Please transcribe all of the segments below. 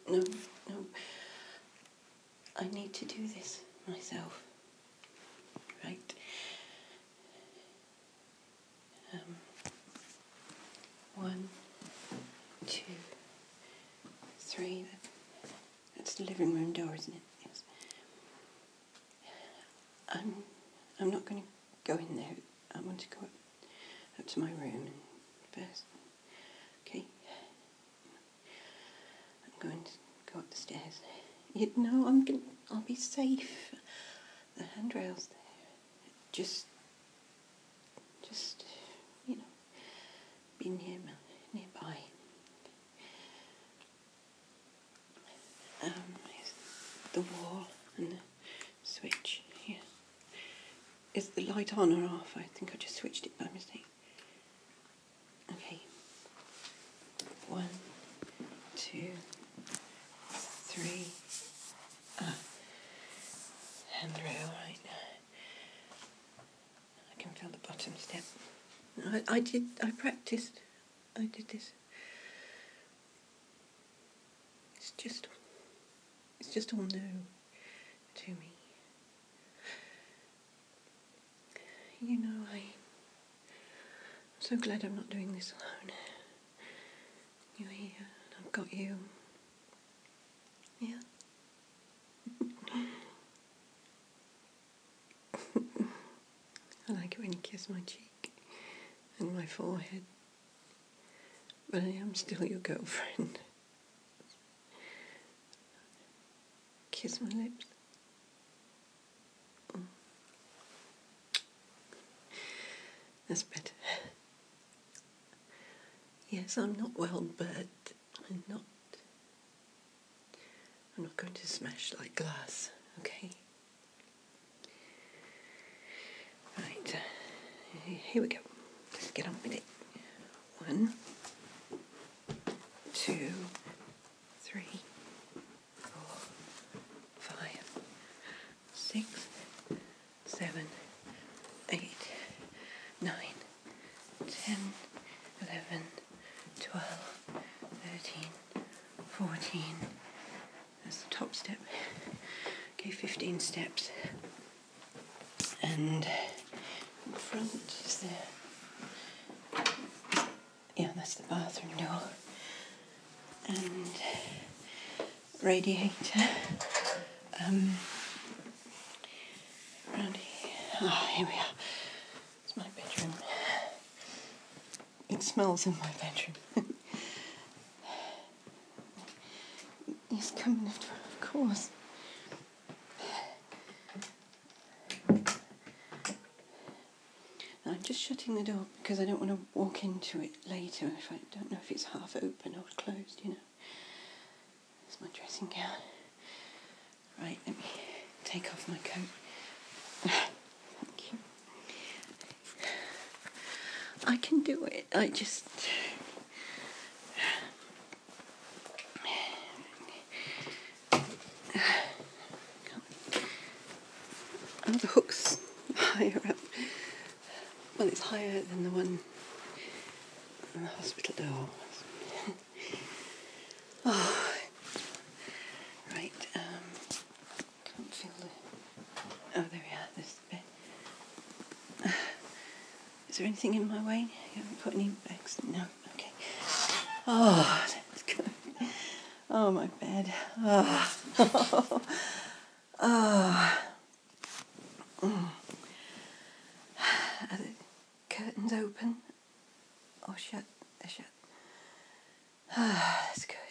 no, no. I need to do this myself. Right. 1, 2, 3. That's the living room door, isn't it? Yes. I'm not going to go in there. I want to go up to my room first. Okay. I'm going to go up the stairs. I'll be safe. The handrail's there. Just, be nearby. Here's the wall and the switch here. Is the light on or off? I think I just switched it by mistake. Okay. 1, 2, 3. Handrail right now. I can feel the bottom step. I practiced. I did this. It's just all new to me. I'm so glad I'm not doing this alone. You're here, and I've got you. Yeah. I like it when you kiss my cheek and my forehead. But I am still your girlfriend. Kiss my lips. That's better. Yes, I'm not well, but I'm not going to smash like glass, okay? Right, here we go. Let's get on with it. 1, 2, 3, 4, 5, 6, 7, 8, 9, 10, 11, 12, 13, 14. That's the top step. Okay, 15 steps. And in front is there. Yeah, that's the bathroom door. And radiator. Around here. Oh, here we are. It's my bedroom. It smells in my bedroom. He's coming after, of course. I'm just shutting the door because I don't want to walk into it later if I don't know if it's half open or closed, It's my dressing gown. Right, let me take off my coat. Thank you. I can do it. I just... Oh, the hook's higher up. Well, it's higher than the one on the hospital door. Oh, right. Can't feel the... Oh, there we are. There's the bed. Is there anything in my way? You haven't put any bags? No. Okay. Oh, that's good. Oh, my bed. Oh. Oh. Are the curtains open or shut? They're shut. Ah, that's good.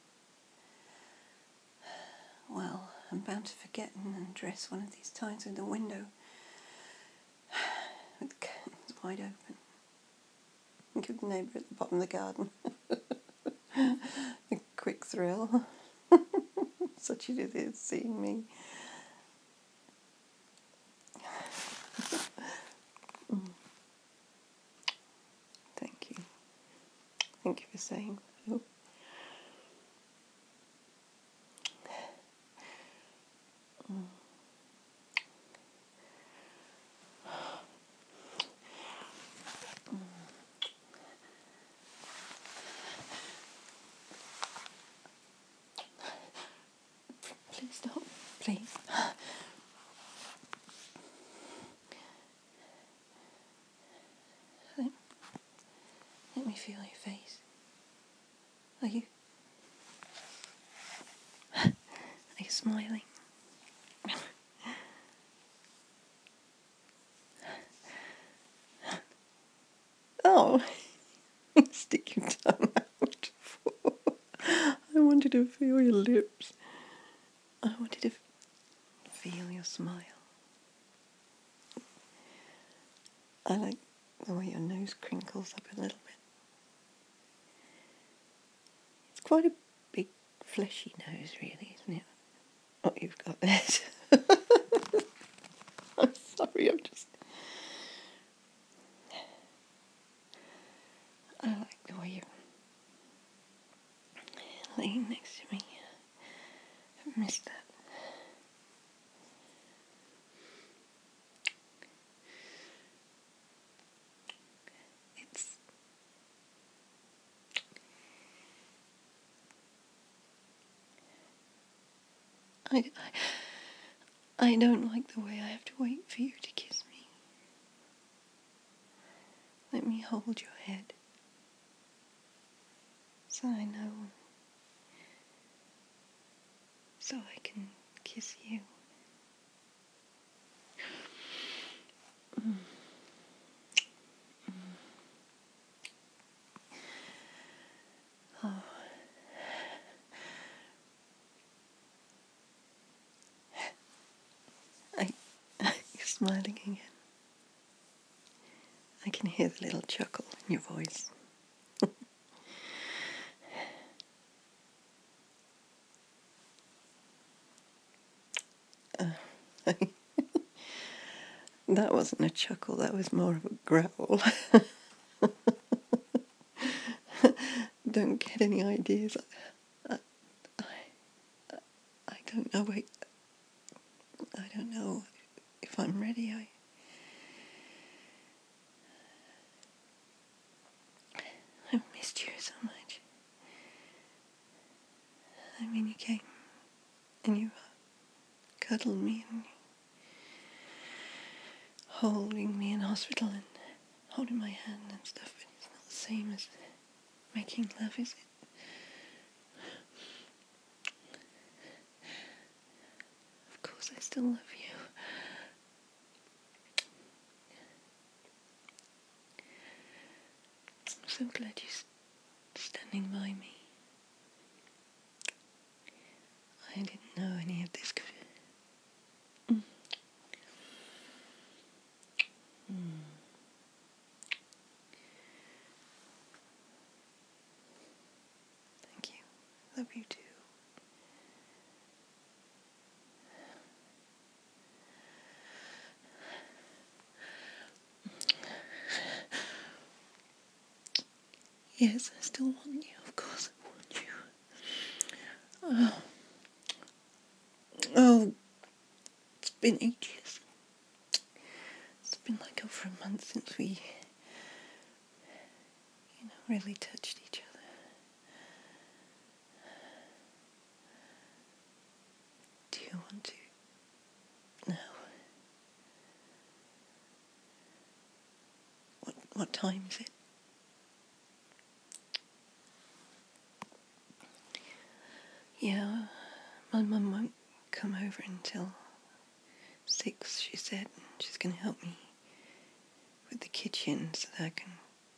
Well, I'm bound to forget and undress one of these times with the window with the curtains wide open. Give the neighbour at the bottom of the garden a quick thrill. Such it is seeing me. Thank you. Thank you for saying so. please stop. Please. Let me feel your face. Are you smiling? Oh, stick your tongue out. I wanted to feel your lips. I wanted to feel your smile. I like the way your nose crinkles up a little bit. It's quite a big, fleshy nose, really, isn't it? Oh, you've got that. I'm sorry, I like the way you're laying next to me. I've missed that. It's... I don't like the way I have to wait for you to kiss me. Let me hold your head so I know, so I can kiss you. Oh. You're smiling again. I can hear the little chuckle in your voice. That wasn't a chuckle, that was more of a growl. Don't get any ideas. I don't know. I don't know if I'm ready. I've missed you so much. I mean, you came and you cuddled me and holding me in hospital and holding my hand and stuff, but it's not the same as making love, is it? Of course I still love you. I'm so glad you're standing by me. I didn't know any of this could... Thank you. Love you too. Yes, I still want you. Of course I want you. Oh, it's been ages. It's been like over a month since we, really touched each other. Do you want to now? What time is it? Yeah, my mum won't come over until 6, she said. And she's going to help me with the kitchen so that I can,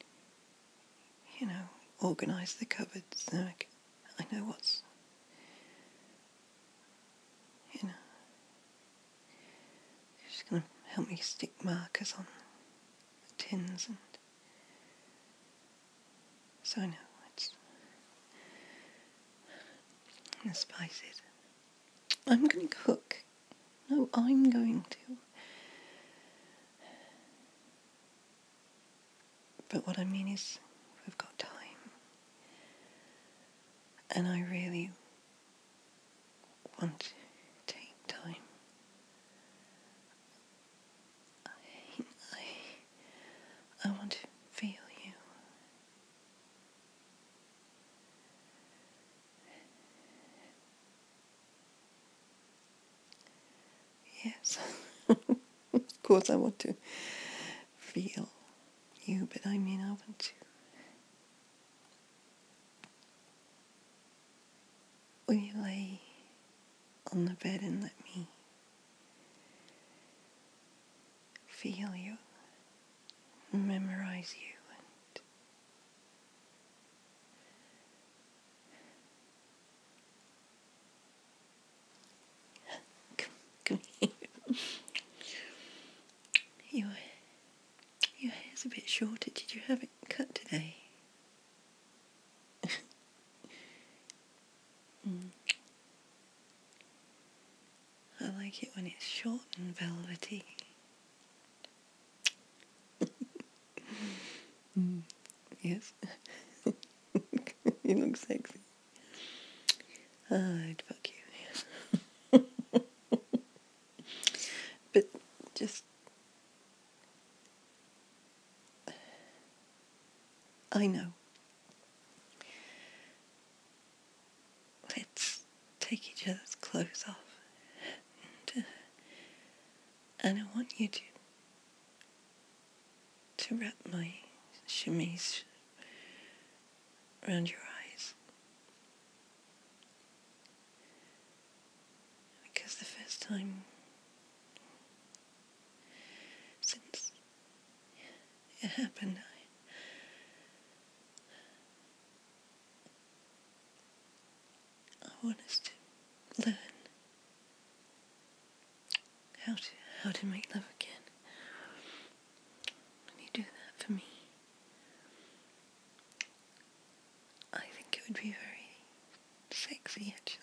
organise the cupboards so I know what's, she's going to help me stick markers on the tins, and so I know it's the spices. I'm going to cook. No, I'm going to. But what I mean is, we've got time. And I really want to take time. I want to feel you. Yes. Of course I want to feel you, but I mean I want to. Will you lay on the bed and let me feel you, memorize you, and come here. Your hair's a bit shorter. Did you have it cut today? I like it when it's short and velvety. Yes. You look sexy. I'd fuck you. But just... I know. Let's take each other's clothes off. And I want you to wrap my chemise around your eyes. Because the first time since it happened, I want us to learn how to make love again. When you do that for me, I think it would be very sexy, actually.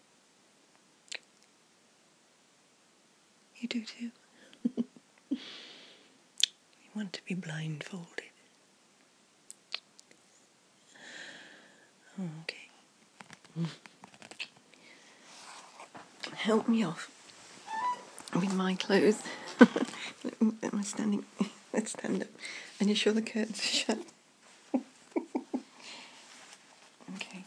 You do too. You want to be blindfolded. Okay. Help me off with my clothes. I'm standing. Let's stand up. And you sure the curtains are shut? Okay.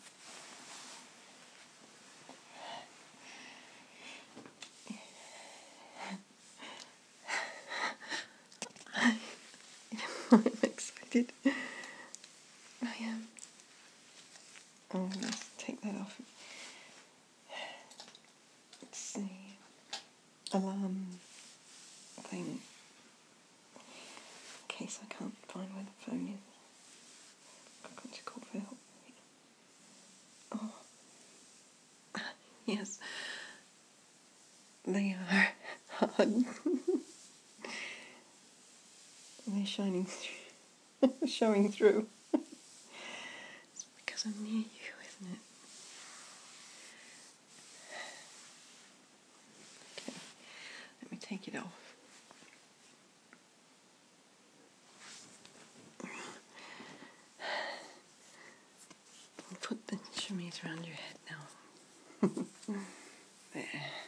I'm excited. I am. Oh, let's take that off. Let's see. Alarm thing. In case I can't find where the phone is. I've got to call for help. Oh. Yes. They are hard. They're shining through. Showing through. It's because I'm near you, isn't it? Okay. Let me take it off. Put the chemise around your head now. There.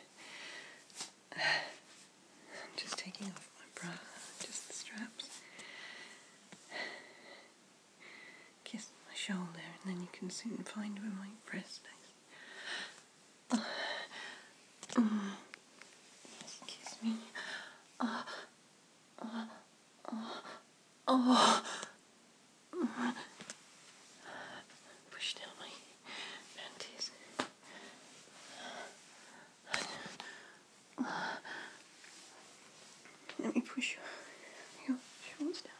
I'm just taking off my bra, just the straps. Kiss my shoulder, and then you can soon find where my breast is. Kiss me. Push down my panties. Let me push your shorts down.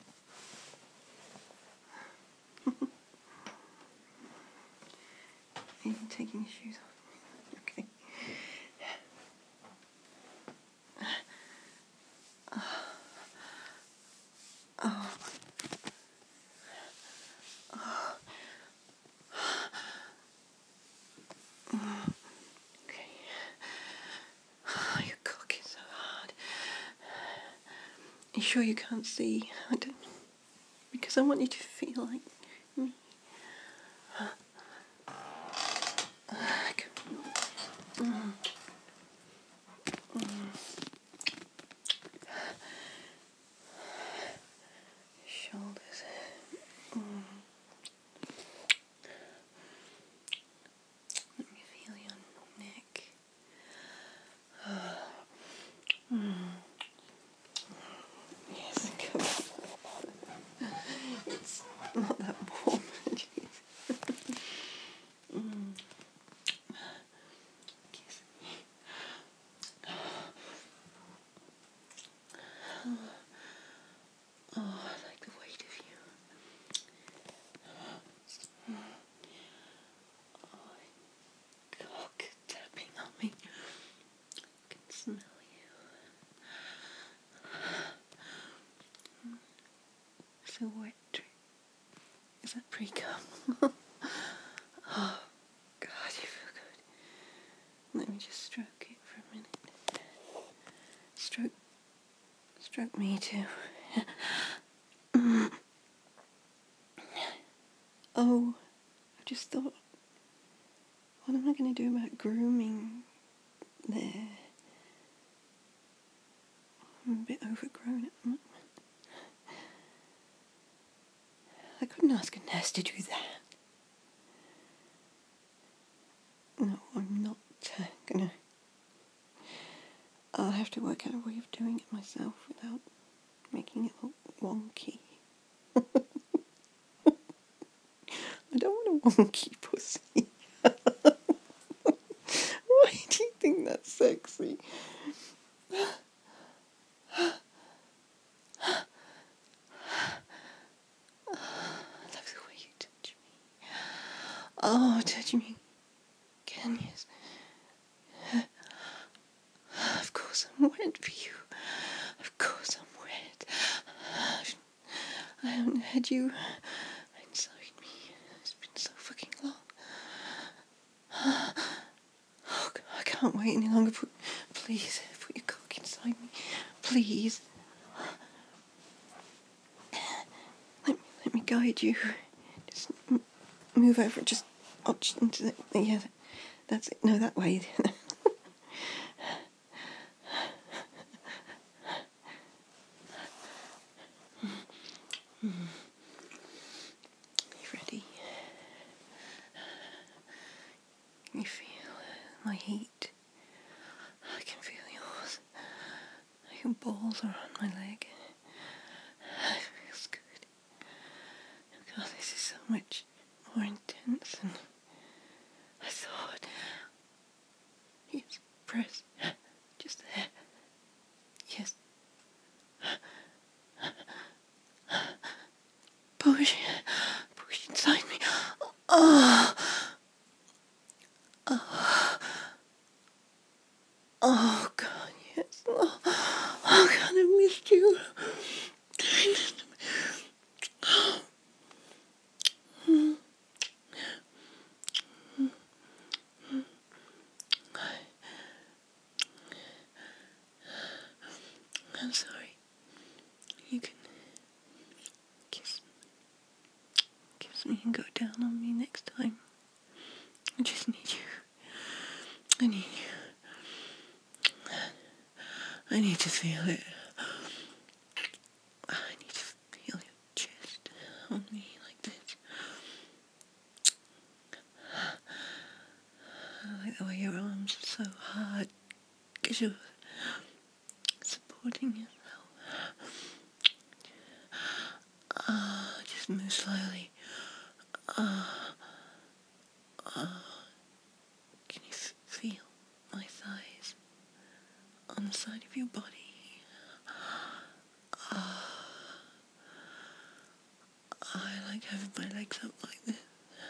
Are you taking your shoes off? Okay. Okay. Oh, your cock is so hard. You sure you can't see? I don't... Because I want you to feel like me. Shoulders. Let me feel your neck. Let me just stroke it for a minute. Stroke me too. Oh, I just thought, what am I going to do about grooming there? I'm a bit overgrown at the moment. I couldn't ask a nurse to do that. No, I'm not gonna. I'll have to work out a way of doing it myself without making it look wonky. I don't want a wonky pussy. Why do you think that's sexy? I love the way you touch me. Oh, touch me. Can you? Of course I'm wet for you. Of course I'm wet. I haven't had you inside me. It's been so fucking long. Oh, God, I can't wait any longer. Please, put your cock inside me. Please. Let me guide you. Just move over. Just into the... Yeah, that's it. No, that way. You ready? Can you feel my heat? I can feel yours. Your balls are on my leg. It feels good. God, this is so much more intense than I thought. Yes, press. Just there. Yes. Push. Push inside me. Oh. Oh. Oh, God, yes. Oh, God, I missed you. I'm sorry. You can kiss me and go down on me next time. I just need you. I need you. I need to feel it. I need to feel your chest on me like this. I like the way your arms are so hard because you're supporting yourself. Just move slowly. Can you feel my thighs on the side of your body? I like having my legs up like this.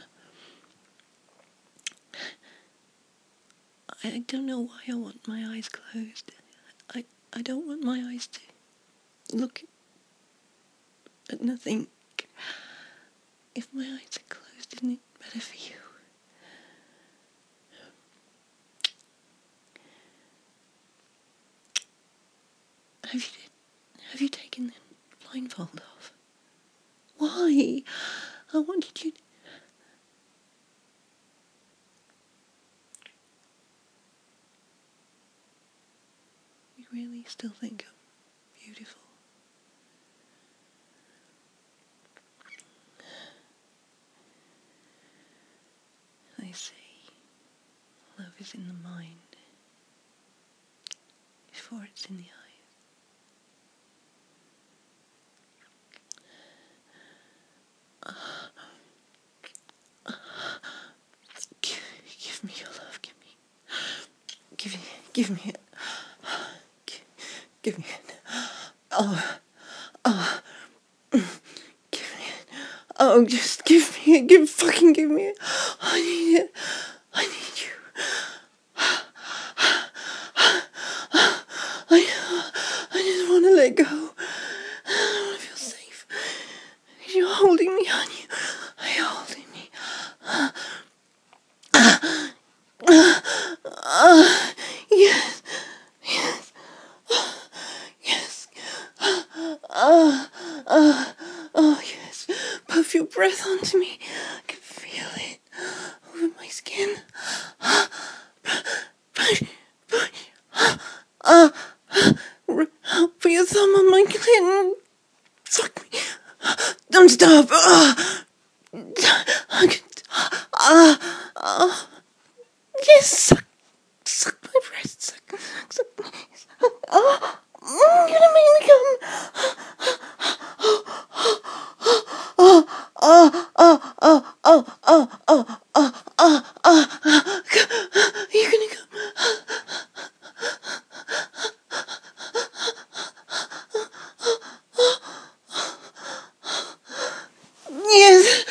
I don't know why I want my eyes closed. I don't want my eyes to look at nothing. If my eyes are closed, isn't it better for you? Have you taken the blindfold off? Why? I wanted you to... You really still think I'm beautiful? They say love is in the mind before it's in the eyes. Give me your love, give me it. Give me it. Oh, give me it. Oh, just give me it. Give me it. I need it. I need you. I just want to let go. I want to feel safe. You're holding me, aren't you? You're holding me. skin. Put your thumb on my clit. Suck me. Don't stop. Yes, suck my breast. Suck. You're gonna make me come. You're gonna come. Yes.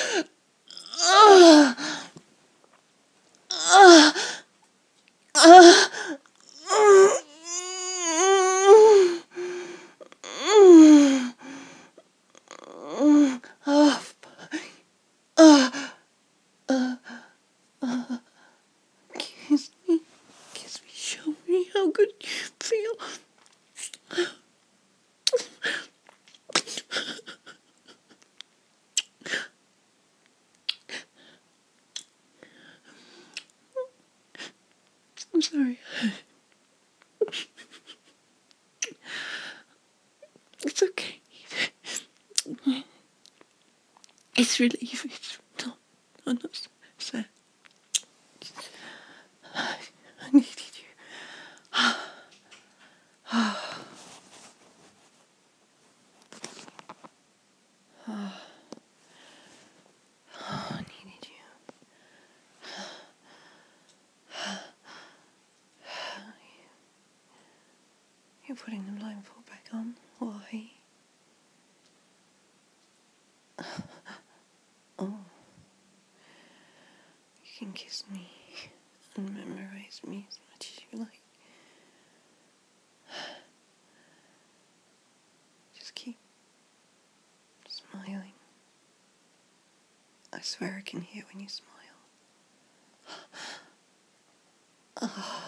Kiss me, show me how good you feel. I'm sorry. It's okay. It's relief. I'm not sad. I needed you. I needed you. You're putting the blindfold back on. Why? Oh. You can kiss me and memorize me as much as you like. Just keep smiling. I swear I can hear when you smile.